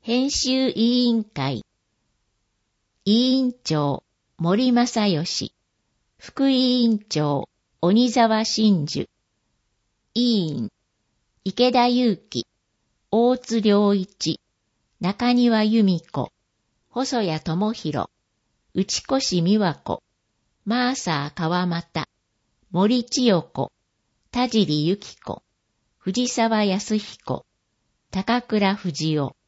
編集委員会。委員長、森正義。副委員長、鬼沢真珠。委員、池田祐樹。大津良一。中庭由美子。細谷智弘。内越美和子。マーサー川又。森千代子。田尻由紀子。藤沢康彦。高倉藤夫。